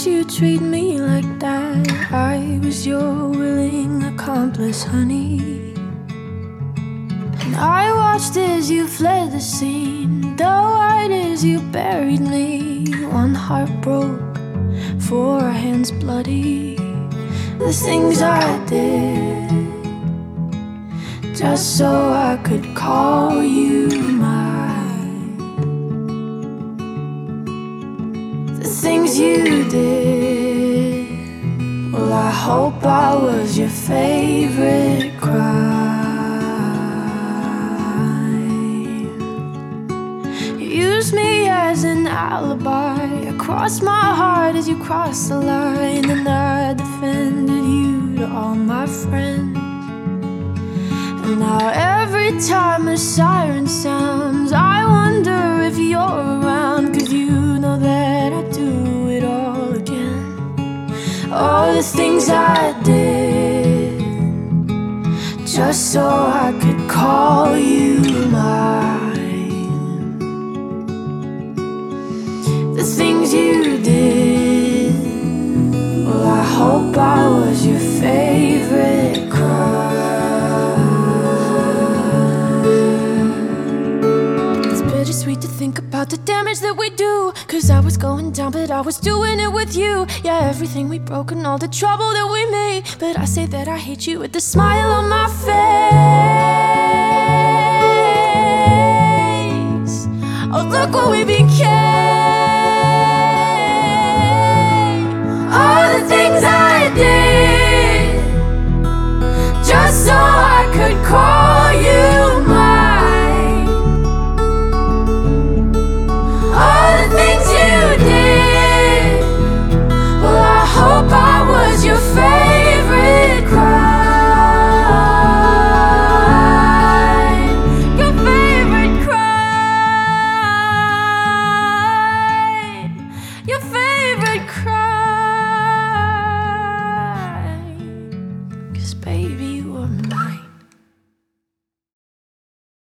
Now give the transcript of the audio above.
you treat me like that? I was your willing accomplice, honey. And I watched as you fled the scene, though right as you buried me. One heart broke, 4 hands bloody. The things I did just so I could call you mine. The things you did, well, I hope I was your favorite crime. You used me as an alibi, I crossed my heart as you crossed the line, and I defended you to all my friends. And now every time a siren sounds, I wonder if you're around, 'cause you know that I do it all again. All the things I did just so I could call you mine. The things you did, well, I hope I was your favorite crime. It's bittersweet to think about the damage that we do, 'cause I was going down, but I was doing it with you. Yeah, everything we broke and all the trouble that we made, but I say that I hate you with the smile on my face. Oh, look what we became.